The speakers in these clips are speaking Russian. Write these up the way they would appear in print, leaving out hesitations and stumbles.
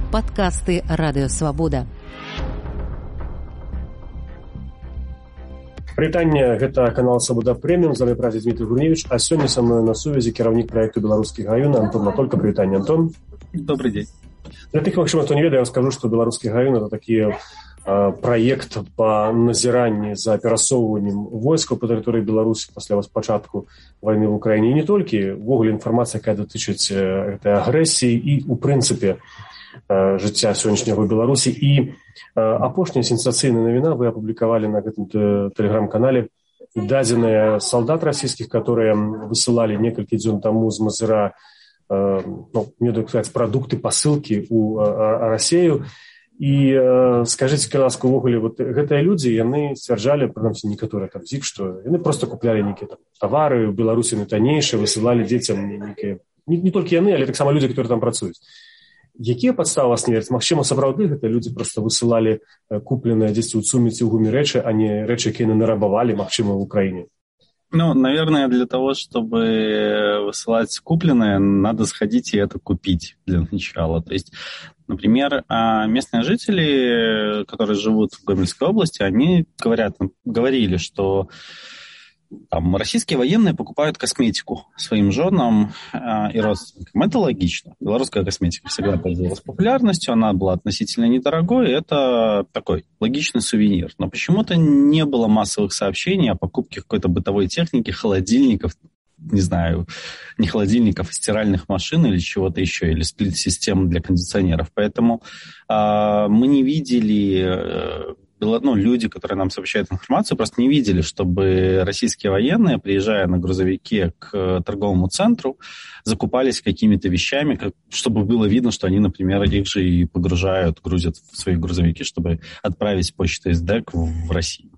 Падкасты радыёвабода. Прывітанне, гэта канал Свабода Прэміум, з вами працы Дмітрий Гурневич, а сёння са мной на сувязі кіраўнік праекту «Беларускі гаён» Антон Матолька. Прывітанне, Антон. Добрый день. Для тых, магчыма, хто не ведае, я скажу, што «Беларускі гаён» — это такі праект па назіранні за перасоўваннем войскаў па тэрыторыі Беларусі пасля пачатку вайны ў Украіне. І не толькі, увогуле інфармацыя, якая датычыць гэтай агрэсіі і, у прынцыпе, жыцця сённяшняга Беларусі. І апошняя сенсацыйная навіна вы апублікавалі на гэтым тэлеграм-канале дадзеныя салдат расійскіх, которые высылалі некалькі дзён таму з Мазыра, мне так сказаць, прадукты, пасылкі ў Расею. І скажыце, калі ласка, увогуле, вот гэтыя людзі, яны сцвярджалі, прынамсі некаторыя там з іх, што яны проста куплялі нейкія тавары, ў Беларусі таннейшыя, высылалі дзецям нейкія, не толькі яны, але таксама людзі, которые там працуюць. Якія падставы вас не вераць? Магчыма, сапраўды гэтыя людзі проста высылалі купленыя дзесьці ў Цуміці, ў гуме рэчы, а не рэчы, якія яны нарабавалі, магчыма, в Украине? Наверное, для того, чтобы высылать купленное, надо сходить и это купить для начала. То есть, например, местные жители, которые живут в Гомельской области, они говорили, что там российские военные покупают косметику своим женам и родственникам. Это логично. Белорусская косметика всегда пользовалась популярностью, она была относительно недорогой, это такой логичный сувенир. Но почему-то не было массовых сообщений о покупке какой-то бытовой техники, холодильников, не знаю, не холодильников, а стиральных машин или чего-то еще, или сплит-систем для кондиционеров. Поэтому мы не видели... люди, которые нам сообщают информацию, просто не видели, чтобы российские военные, приезжая на грузовике к торговому центру, закупались какими-то вещами, чтобы было видно, что они, например, их же и грузят в свои грузовики, чтобы отправить почтой СДЭК в Россию.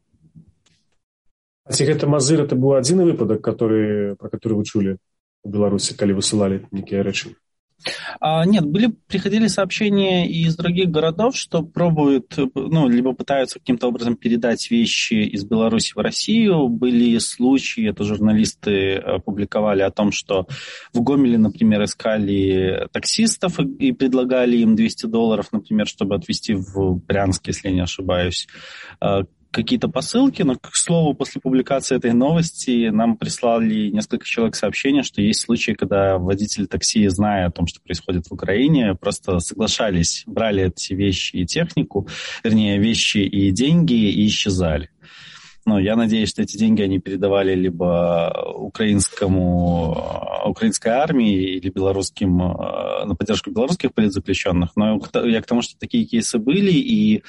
А ці гэта Мазыр, это быў адзіны выпадак, про который вы чулі в Беларуси, калі высылали некие рэчы? Нет, приходили сообщения из других городов, что пробуют, либо пытаются каким-то образом передать вещи из Беларуси в Россию. Были случаи, это журналисты публиковали о том, что в Гомеле, например, искали таксистов и предлагали им $200, например, чтобы отвезти в Брянск, если я не ошибаюсь, какие-то посылки, но, к слову, после публикации этой новости нам прислали несколько человек сообщения, что есть случаи, когда водители такси, зная о том, что происходит в Украине, просто соглашались, брали эти вещи и технику, вещи и деньги и исчезали. Я надеюсь, что эти деньги они передавали либо украинской армии или белорусским, на поддержку белорусских политзаключенных, но я к тому, что такие кейсы были, и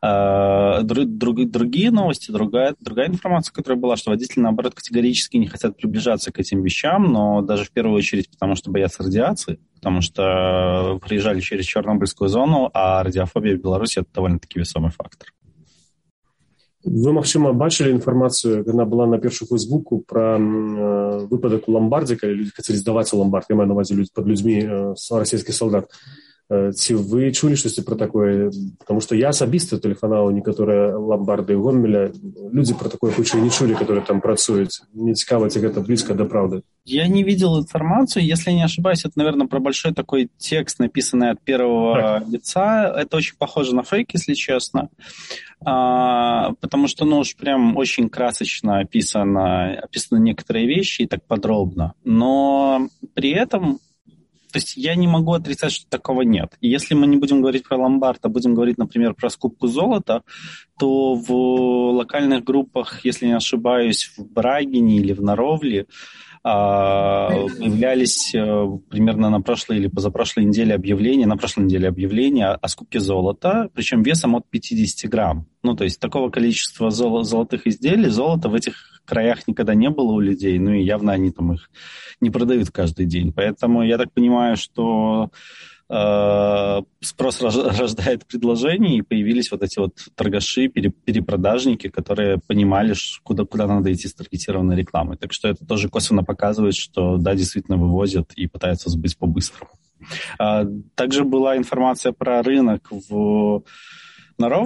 другие новости, другая информация, которая была, что водители, наоборот, категорически не хотят приближаться к этим вещам, но даже в первую очередь потому, что боятся радиации, потому что приезжали через Чернобыльскую зону, а радиофобия в Беларуси — это довольно-таки весомый фактор. Вы, магчыма, бачылі інфармацыю, яна была на першую Фейсбуку пра выпадак у ламбардзе, калі людзі хацелі здаваць у ламбард, я маю на ўвазе пад людзьмі расійскі салдат. Ці вы чулі штосьці пра такое? Потому что я асабіста тэлефанаваў некаторыя ламбарды ў Гомеля, людзі пра такое хутчэй не чулі, которые там працуюць. Мне цікава, ці гэта блізка да праўды. Я не видел информацию, если не ошибаюсь, это, наверное, про большой такой текст, написанный от первого лица. Это очень похоже на фейк, если честно, потому что, уж прям очень красочно описаны некоторые вещи и так подробно, но при этом... То есть я не могу отрицать, что такого нет. И если мы не будем говорить про ломбард, а будем говорить, например, про скупку золота, то в локальных группах, если не ошибаюсь, в Брагине или в Наровле появлялись примерно на прошлой или позапрошлой неделе объявления о скупке золота, причем весом от 50 грамм. То есть такого количества золотых изделий, золота в этих краях никогда не было у людей, и явно они там их не продают каждый день. Поэтому я так понимаю, что спрос рождает предложение, и появились вот эти вот торгаши, перепродажники, которые понимали, куда надо идти с таргетированной рекламой. Так что это тоже косвенно показывает, что да, действительно вывозят и пытаются сбыть по-быстрому. Также была информация про рынок в Наровле,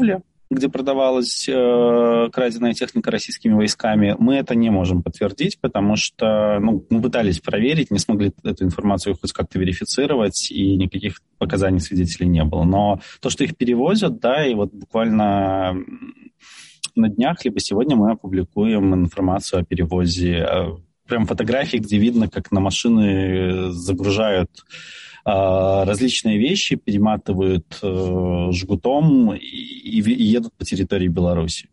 где продавалась краденая техника российскими войсками, мы это не можем подтвердить, потому что мы пытались проверить, не смогли эту информацию хоть как-то верифицировать, и никаких показаний свидетелей не было. Но то, что их перевозят, да, и вот буквально на днях, либо сегодня мы опубликуем информацию о перевозе, прям фотографии, где видно, как на машины загружают различные вещи, перематывают жгутом и едут по территории Беларуси.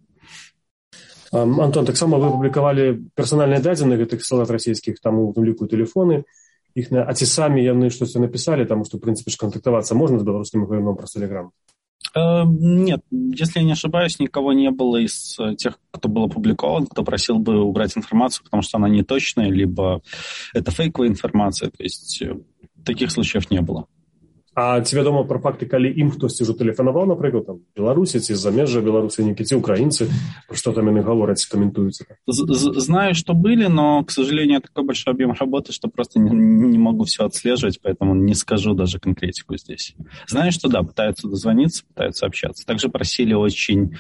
Антон, таксама вы публікавалі персанальныя дадзеныя гэтых салдат расійскіх, там у ліку тэлефоны іх, а ці самі яны штосьці напісалі, таму што, в прынцыпе, кантактавацца можна з беларускім гавярном праз Telegram? Нет, если я не ошибаюсь, никого не было из тех, кто был опубликован, кто просил бы убрать информацию, потому что она неточная, либо это фейковая информация, то есть таких случаев не было. А ці вядома пра факты, калі ім хтосьці ўжо тэлефанаваў, напрыклад, там, беларусы ці з-за межжа беларусы, ці украінцы, пра што там яны гавораць, каментуюць? Знаю, что были, но, к сожалению, такой большой объем работы, что просто не могу все отслеживать, поэтому не скажу даже конкретику здесь. Знаю, что да, пытаются дозвониться, пытаются общаться. Также просили очень,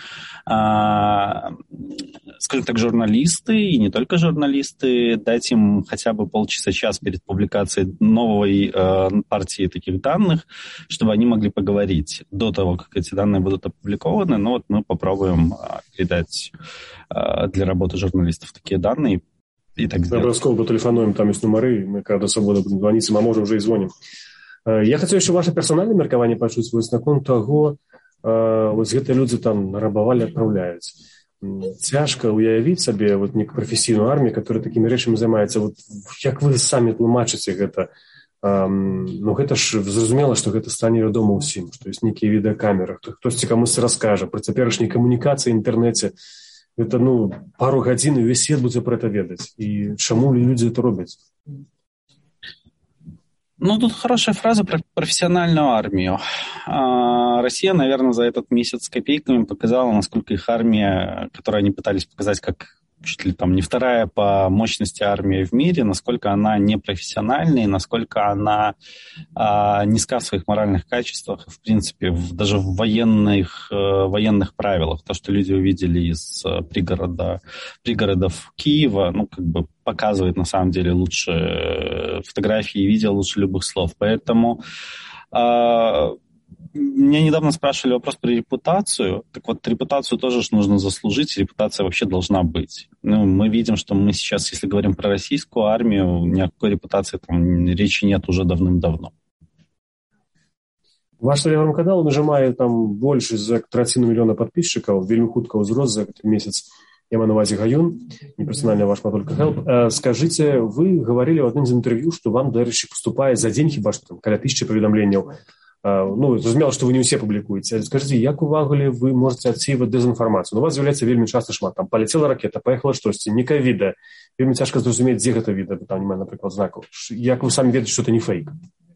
скажем так, журналисты, и не только журналисты, дать им хотя бы полчаса-час перед публикацией новой партии таких данных, чтобы они могли поговорить до того, как эти данные будут опубликованы. Но вот мы попробуем передать для работы журналистов такие данные и так сделать. Обовязково тэлефануем, там есть нумары, мы когда свобода будем звонить, а может уже и звоним. Я хочу еще ваше персональное меркаванне пачуць наконт таго, вось гэтыя людзі там нарабавалі, адпраўляюць. Цяжка уявіць сабе вот нейкую прафесійную армію, которая такімі рэчамі займаецца. Вот як вы самі тлумачыце гэта? Гэта ж зразумела, што гэта стане вядома ўсім, што ёсць нейкія відэакамеры, хтосьці камусьці раскажа пра цяперашняй камунікацыі, інтэрнэце. Гэта, пару гадзін і ўвесь свет будзе пра гэта ведаць. І чаму людзі это робяць? Тут хорошая фраза про профессиональную армию. Россия, наверное, за этот месяц с копейками показала, насколько их армия, которую они пытались показать как чуть ли там не вторая по мощности армия в мире, насколько она непрофессиональная, насколько она низка в своих моральных качествах, в принципе, даже в военных правилах. То, что люди увидели из пригородов Киева, показывает на самом деле лучше фотографии и видео, лучше любых слов. Поэтому меня недавно спрашивали вопрос про репутацию. Так вот, репутацию тоже нужно заслужить, репутация вообще должна быть. Мы видим, что мы сейчас, если говорим про российскую армию, ни о какой репутации там речи нет уже давным-давно. Ваш телеграм-канал нажимае там больше за 3 мільёна подписчиков, вельмі хутка ўзрос за этот месяц. Я маю на увазе Гаюн, неперсонально ваш Матолька Help. Скажите, вы говорили в одном из интервью, что вам, до речі, поступает за день, хіба что там, каля 1000 поведомлений. Зразумела, што вы не ўсе публікуеце. Скажыце, як увагулі вы можете адсеивать дэзінфармацыю? У вас з'яўляецца вельмі часта шмат. Там полетела ракета, поехала штосьці, некае відэа. Вельмі цяжка зразумець, дзе гэта відэа, там немає, напрыклад, знакаў. Як вы самі ведаеце, што это не фейк?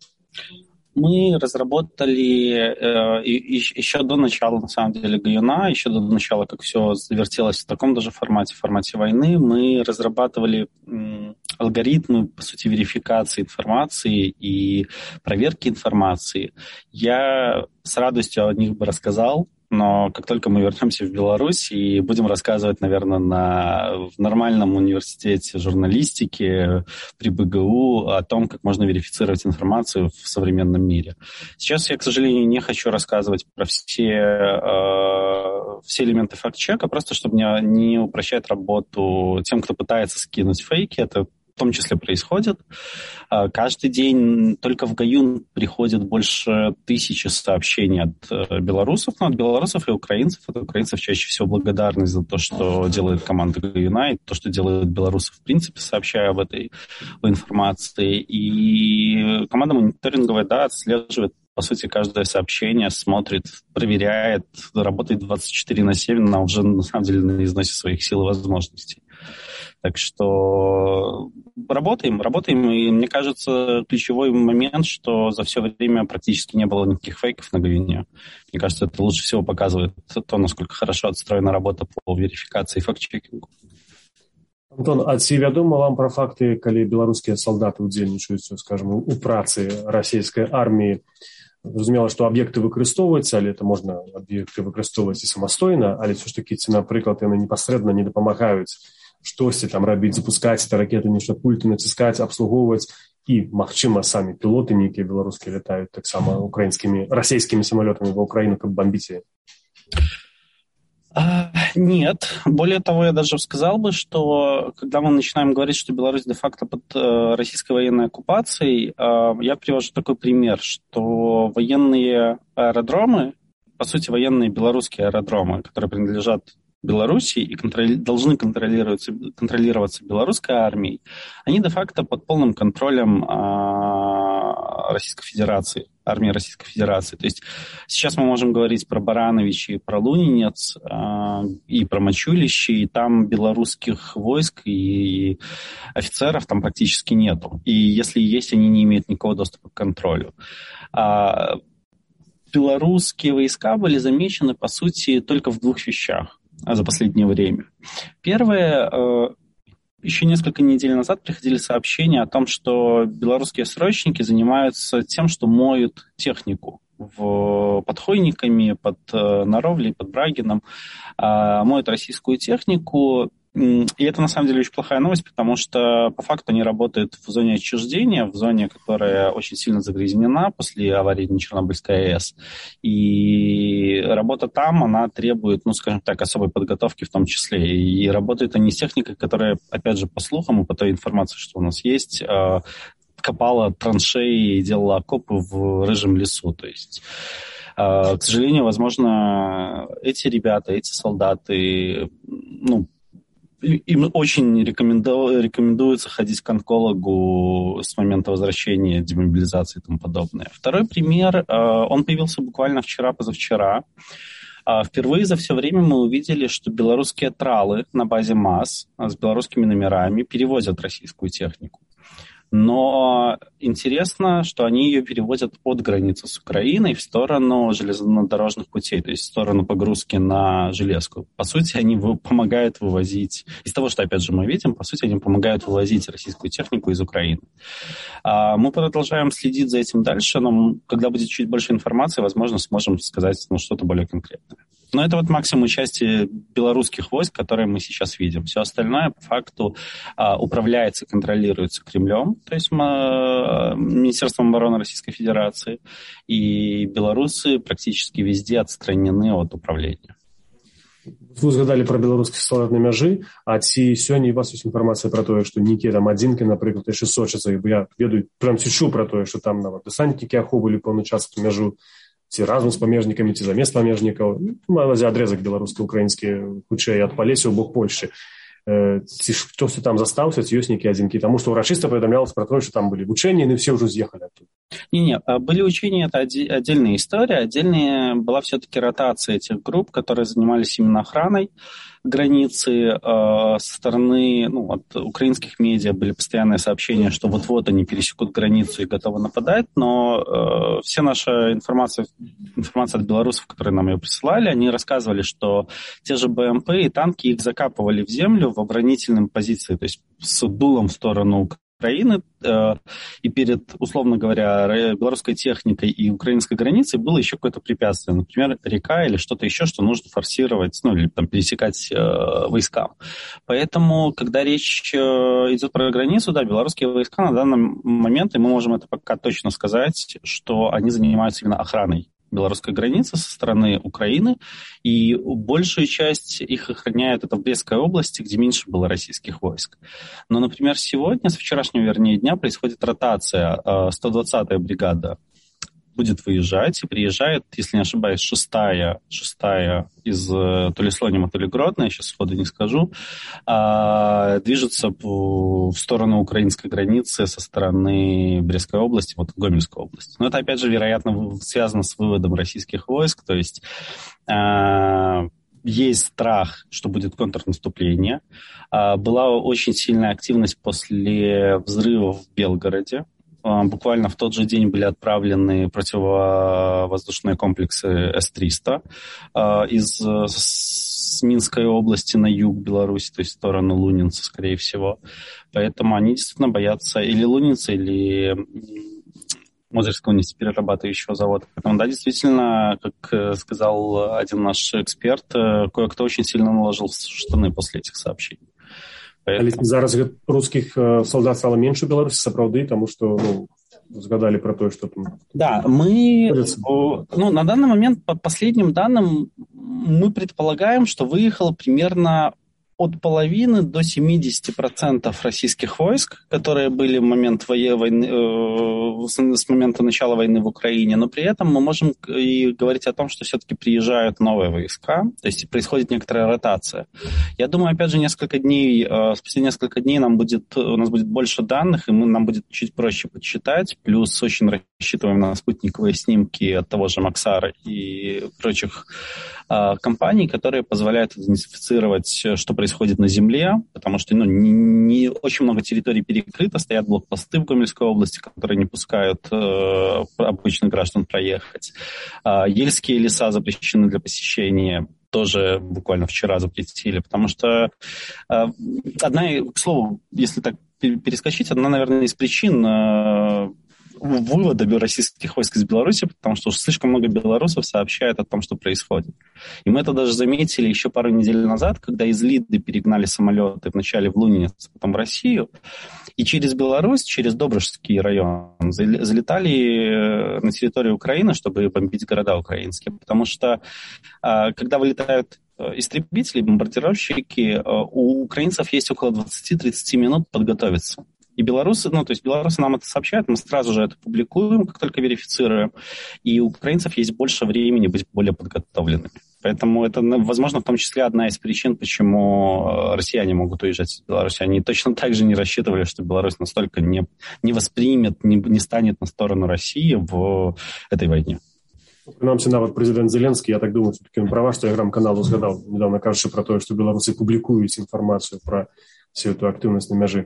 Мы разработали еще до начала, на самом деле, Гаюна, еще до начала, как все завертелось в таком даже формате войны, мы разрабатывали алгоритмы, по сути, верификации информации и проверки информации. Я с радостью о них бы рассказал, но как только мы вернемся в Беларусь и будем рассказывать, наверное, в нормальном университете журналистики при БГУ о том, как можно верифицировать информацию в современном мире. Сейчас я, к сожалению, не хочу рассказывать про все элементы факт-чека, просто чтобы не упрощать работу тем, кто пытается скинуть фейки. Это в том числе происходит. Каждый день только в Гаюн приходит больше 1000 сообщений от белорусов, но от белорусов и украинцев. От украинцев чаще всего благодарность за то, что делает команда Гаюна, и то, что делают белорусы в принципе, сообщая об этой информации. И команда мониторинговая, отслеживает, по сути, каждое сообщение, смотрит, проверяет, работает 24/7, она уже, на самом деле, на износе своих сил и возможностей. Так что работаем, и мне кажется, ключевой момент, что за все время практически не было никаких фейков на Гаюне. Мне кажется, это лучше всего показывает то, насколько хорошо отстроена работа по верификации и факт-чекингу. Антон, а ці вядома вам пра факты, калі беларускія салдаты ўдзельнічаюць, скажем, у працы расійскай арміі Зразумела, што аб'екты выкарыстоўваюцца, але это можна аб'екты выкарыстоўваць і самастойна, але ўсё ж такі ці, напрыклад, яны непасрэдна не дапамагаюць штосьці там рабіць, запускаць это ракеты, нешта пульты націскаць, абслугоўваць, і, магчыма, самі пілоты нейкія беларускія лятаюць таксама украінскімі, расійскімі самолетами ва Украіну, каб бомбіць яе. Нет. Более того, я даже сказал бы, что когда мы начинаем говорить, что Беларусь де-факто под российской военной оккупацией, я привожу такой пример, что военные аэродромы, по сути, военные белорусские аэродромы, которые принадлежат Белоруссии и должны контролироваться белорусской армией, они де-факто под полным контролем Российской Федерации, армии Российской Федерации. То есть сейчас мы можем говорить про Барановичи, про Лунинец и про Мачулище, и там белорусских войск и офицеров там практически нету. И если есть, они не имеют никакого доступа к контролю. Белорусские войска были замечены, по сути, только в двух вещах за последнее время. Первое, еще несколько недель назад приходили сообщения о том, что белорусские срочники занимаются тем, что моют технику под Хойниками, под Наровлей, под Брагином, моют российскую технику. И это, на самом деле, очень плохая новость, потому что, по факту, они работают в зоне отчуждения, в зоне, которая очень сильно загрязнена после аварии на Чернобыльской АЭС. И работа там, она требует, ну, скажем так, особой подготовки в том числе. И работают они с техникой, которая, опять же, по слухам и по той информации, что у нас есть, копала траншеи и делала окопы в рыжем лесу. То есть, к сожалению, возможно, эти ребята, эти солдаты, ну, им очень рекомендуется ходить к онкологу с момента возвращения, демобилизации и тому подобное. Второй пример, он появился буквально вчера-позавчера. Впервые за все время мы увидели, что белорусские тралы на базе МАЗ с белорусскими номерами перевозят российскую технику. Но интересно, что они ее перевозят от границы с Украиной в сторону железнодорожных путей, то есть в сторону погрузки на железку. По сути, они помогают вывозить, из того, что, опять же, мы видим, по сути, они помогают вывозить российскую технику из Украины. Мы продолжаем следить за этим дальше, но когда будет чуть больше информации, возможно, сможем сказать что-то более конкретное. Но это вот максимум части белорусских войск, которые мы сейчас видим. Все остальное, по факту, управляется, контролируется Кремлем, то есть Министерством обороны Российской Федерации, и белорусы практически везде отстранены от управления. Вы згадали про беларускіх салдат на мяжы, а ці сёння у вас ёсць інфармацыя пра тое, што нейкія там адзінкі, напрыклад, яшчэ сочацца, бо я ведаю, прям чуў пра тое, што там нават дэсантнікі ахоўвалі пэўны час эту мяжу, ці разам з памежнікамі, ці замест памежнікаў, маладзі адрезак беларуска-украінскі, хутчэй ад Палесі ў бок Польшчы. Ці штосьці там застаўся, ці ёсць нейкія адзінкі, таму што ўрачыста паведамлялася пра тое, што там былі вучэнні, і все ўжо з'ехалі адтуль. Не, были учения, это отдельная история. Отдельная была все-таки ротация этих групп, которые занимались именно охраной границы. Со стороны, от украинских медиа были постоянные сообщения, что вот-вот они пересекут границу и готовы нападать, но вся наша информация от белорусов, которые нам ее присылали, они рассказывали, что те же БМП и танки их закапывали в землю в оборонительном позиции, то есть с дулом в сторону Украины, и перед, условно говоря, белорусской техникой и украинской границей было еще какое-то препятствие, например, река или что-то еще, что нужно форсировать, или там пересекать войскам. Поэтому, когда речь идет про границу, да, белорусские войска на данный момент, и мы можем это пока точно сказать, что они занимаются именно охраной белорусской границы со стороны Украины, и большую часть их охраняют это в Брестской области, где меньше было российских войск. Но, например, сегодня, с вчерашнего, дня, происходит ротация. 120-я бригада будет выезжать, и приезжает, если не ошибаюсь, шестая из то ли Слонима, то ли Гродно, я сейчас сходу не скажу, движется в сторону украинской границы со стороны Брестской области, вот Гомельской области. Но это, опять же, вероятно, связано с выводом российских войск, то есть есть страх, что будет контрнаступление. Была очень сильная активность после взрыва в Белгороде. Буквально в тот же день были отправлены противовоздушные комплексы С-300 с Минской области на юг Беларуси, то есть в сторону Лунинца, скорее всего. Поэтому они действительно боятся или Лунинца, или Мозырского нефтеперерабатывающего завода. Поэтому, да, действительно, как сказал один наш эксперт, кое-кто очень сильно наложил в штаны после этих сообщений. Поэтому... Зараз русских солдат стало меньше в Беларуси, сапраўды, потому что згадали про то, что там... Да, мы, на данный момент, по последним данным, мы предполагаем, что выехало примерно от половины до 70% российских войск, которые были в момент войны, с момента начала войны в Украине, но при этом мы можем и говорить о том, что все-таки приезжают новые войска, то есть происходит некоторая ротация. Я думаю, опять же, спустя несколько дней у нас будет больше данных, и нам будет чуть проще подсчитать, плюс очень рассчитываем на спутниковые снимки от того же Максара и прочих компаний, которые позволяют идентифицировать, что происходит на земле, потому что не очень много территорий перекрыто, стоят блокпосты в Гомельской области, которые не пускают обычных граждан проехать. Ельские леса запрещены для посещения, тоже буквально вчера запретили, потому что к слову, если так перескочить, одна, наверное, из причин вывода российских войск из Беларуси, потому что уж слишком много белорусов сообщают о том, что происходит. И мы это даже заметили еще пару недель назад, когда из Лиды перегнали самолеты вначале в Лунинец, потом в Россию, и через Беларусь, через Добрышский район залетали на территорию Украины, чтобы бомбить города украинские, потому что когда вылетают истребители, бомбардировщики, у украинцев есть около 20-30 минут подготовиться. И белорусы нам это сообщают, мы сразу же это публикуем, как только верифицируем, и у украинцев есть больше времени быть более подготовленными. Поэтому это, возможно, в том числе одна из причин, почему россияне могут уезжать из Беларуси. Они точно так же не рассчитывали, что Беларусь настолько не воспримет, не станет на сторону России в этой войне. Принамсі, нават прэзідэнт Зеленскі, я так думаю, все-таки права, што Тэлеграм-канал узгадаў, недавно кажучы про то, што беларусы публікуюць інфармацыю про всю эту актыўнасць на мяжы.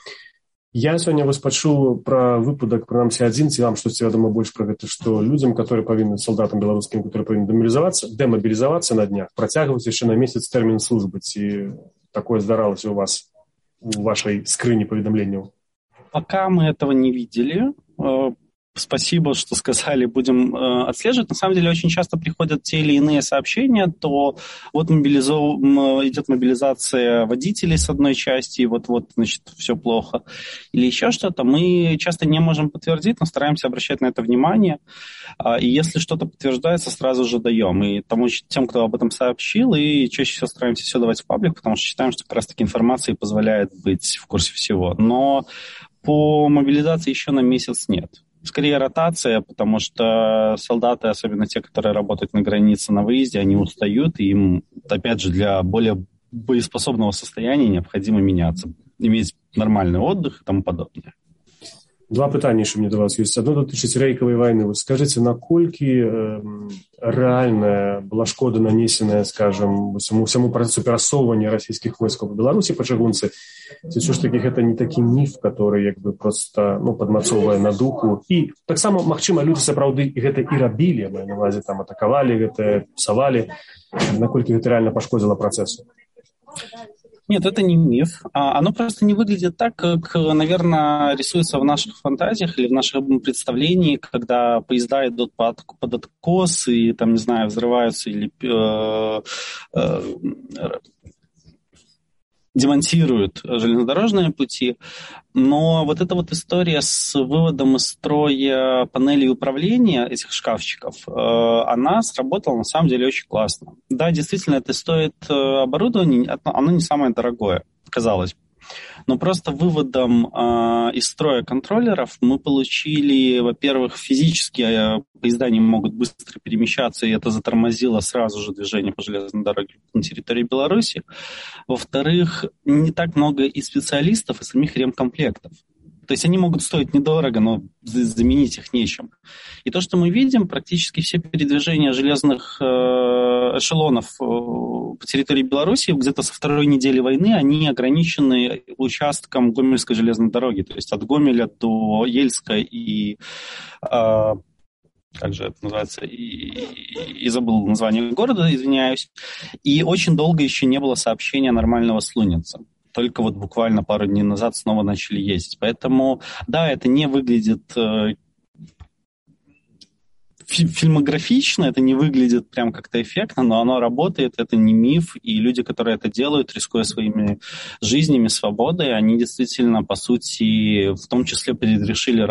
Я сёння вас пачуў пра выпадак, прынамсі адзін, ці вам штосьці вядома больш пра гэта, што людзям, которые павінны, солдатам беларускім, которые павінны дэмабілізавацца на днях, працягваць яшчэ на месяц тэрмін службы. Ці такое здаралася у вас у вашай скрыні паведамленняў? Пока мы этого не видели. Спасибо, что сказали, будем отслеживать. На самом деле, очень часто приходят те или иные сообщения, то вот идет мобилизация водителей с одной части, и вот, значит, все плохо. Или еще что-то. Мы часто не можем подтвердить, но стараемся обращать на это внимание. И если что-то подтверждается, сразу же даем. И тем, кто об этом сообщил, и чаще всего стараемся все давать в паблик, потому что считаем, что как раз-таки информация позволяет быть в курсе всего. Но по мобилизации еще на месяц нет. Скорее ротация, потому что солдаты, особенно те, которые работают на границе на выезде, они устают, и им, опять же, для более боеспособного состояния необходимо меняться, иметь нормальный отдых и тому подобное. Два пытання, що мені до вас ёсць. Одно датычыць рэйкавай вайны. Вы скажыце, наколькі рэальная была шкода нанесеная, скажем, усяму працэсу перасоўвання расійскіх войскаў у Беларусі па чыгунцы? Ці ўсё ж такі гэта не такі міф, который як бы проста падмацоўвае на духу? І таксама, магчыма, людзі сапраўды гэта і рабілі, маю на ўвазе, там атакавалі гэта, псавалі. Наколькі гэта рэальна пашкодзіла працэсу? Нет, это не миф. Оно просто не выглядит так, как, наверное, рисуется в наших фантазиях или в нашем представлении, когда поезда идут под откос и, там, не знаю, взрываются или демонтируют железнодорожные пути. Но вот эта вот история с выводом из строя панелей управления этих шкафчиков, она сработала на самом деле очень классно. Да, действительно, это стоит оборудование, оно не самое дорогое, казалось бы. Но просто выводом из строя контроллеров мы получили, во-первых, физически поезда не могут быстро перемещаться, и это затормозило сразу же движение по железной дороге на территории Беларуси. Во-вторых, не так много и специалистов, и самих ремкомплектов. То есть они могут стоить недорого, но заменить их нечем. И то, что мы видим, практически все передвижения железных эшелонов по территории Беларуси где-то со второй недели войны, они ограничены участком Гомельской железной дороги. То есть от Гомеля до Ельска и... как же это называется, и забыл название города, извиняюсь. И очень долго еще не было сообщения нормального с Лунинца. Только вот буквально пару дней назад снова начали ездить. Поэтому, да, это не выглядит фильмографично, это не выглядит прям как-то эффектно, но оно работает, это не миф, и люди, которые это делают, рискуя своими жизнями, свободой, они действительно, по сути, в том числе предрешили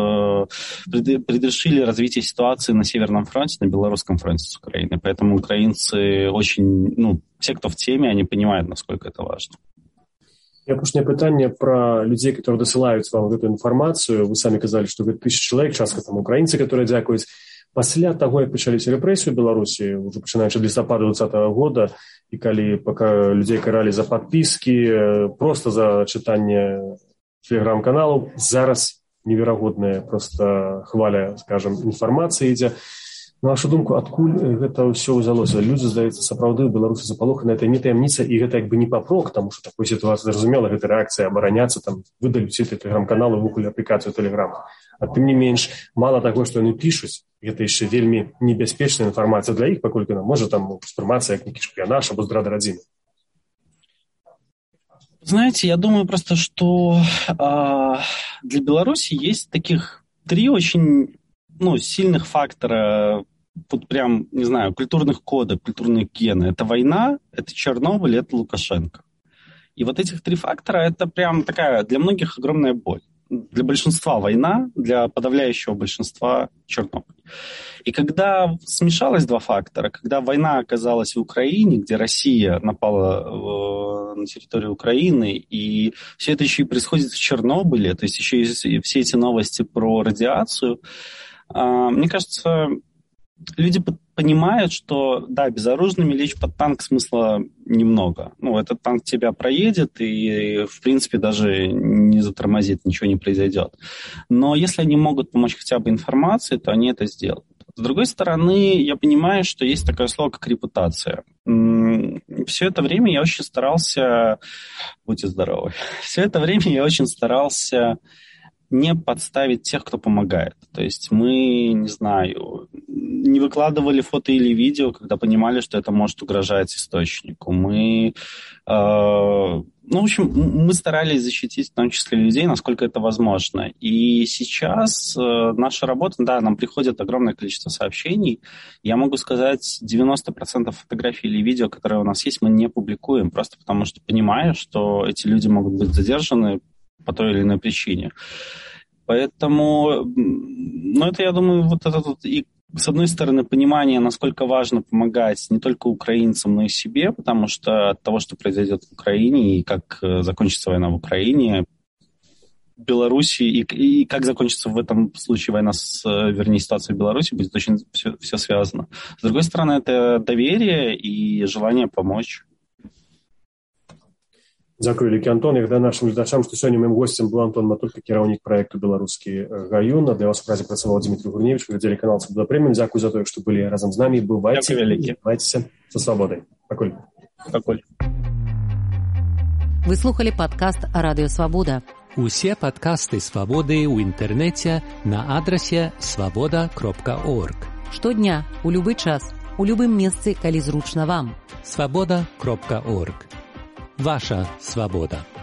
развитие ситуации на Северном фронте, на Белорусском фронте с Украиной. Поэтому украинцы очень, все, кто в теме, они понимают, насколько это важно. Апошняе пытанне пра людзей, которые дасылаюць вам гэтую інфармацыю. Вы самі казалі, што гэта 1000 чалавек, частка там украінцы, которые дзякуюць. Пасля таго, як пачаліся рэпрэсіі ў Беларусі, уже пачынаючы ад лістапада 2020 года, і калі пока людзей каралі за падпіскі, просто за чытанне тэлеграм-каналаў, зараз неверагодная просто хваля, скажем, інфармацыі ідзе. На вашу думку, адкуль гэта ўсё ўзялося? Людзі, здаецца, сапраўды ў Беларусі запалоханы, гэта не таямніца, і гэта як бы не папрок, таму што такой сітуацыі, зразумела, гэта рэакцыя абараняцца, там, выдалюць все тэлеграм-каналы, выкулі аплікацыю тэлеграм. А тым не менш, мала таго, што яны пішуць, гэта яшчэ вельмі небяспечная інфармацыя для іх, паколькі можа там успрымацца як нейкі шпіянаж або здрада радзімы. Знаете, я думаю просто, что для Беларуси есть таких 3 очень сильных фактора, вот прям, не знаю, культурных кодов, культурных гена. Это война, это Чернобыль, это Лукашенко. И вот этих 3 фактора, это прям такая для многих огромная боль. Для большинства война, для подавляющего большинства Чернобыль. И когда смешалось 2 фактора, когда война оказалась в Украине, где Россия напала на территорию Украины, и все это еще и происходит в Чернобыле, то есть еще и все эти новости про радиацию, мне кажется, люди понимают, что, да, безоружными лечь под танк смысла немного. Этот танк тебя проедет и, в принципе, даже не затормозит, ничего не произойдет. Но если они могут помочь хотя бы информацией, то они это сделают. С другой стороны, я понимаю, что есть такое слово, как репутация. Все это время я очень старался... Будьте здоровы. Все это время я очень старался не подставить тех, кто помогает. То есть мы, не знаю, не выкладывали фото или видео, когда понимали, что это может угрожать источнику. Мы, в общем, мы старались защитить в том числе людей, насколько это возможно. И сейчас наша работа, да, нам приходит огромное количество сообщений. Я могу сказать, 90% фотографий или видео, которые у нас есть, мы не публикуем, просто потому что понимаю, что эти люди могут быть задержаны по той или иной причине. Поэтому, это, я думаю, вот это вот и, с одной стороны, понимание, насколько важно помогать не только украинцам, но и себе, потому что от того, что произойдет в Украине и как закончится война в Украине, в Беларуси, и как закончится в этом случае война, ситуация в Беларуси, будет очень все связано. С другой стороны, это доверие и желание помочь. Дзякую, вялікі Антон. Я нагадаю нашим глядачам, што сёння маім госцем быў Антон Матулька, кіраўнік праекту «Беларускі гаюн». Для вас у празе працаваў Дмітрий Гурневич, вы глядзелі канал «Свабода Прэміум». Дзякую за тое, што былі разам з намі. Бывайце, бывайцеся са свабодай. Пакуль. Вы слухали падкаст «Радыё Свабода». Усе падкасты «Свабоды» ў інтэрнэце на адрасе swaboda.org. Штодня, у любы час, у любым месцы, калі зручна вам. swaboda.org. Ваша свобода.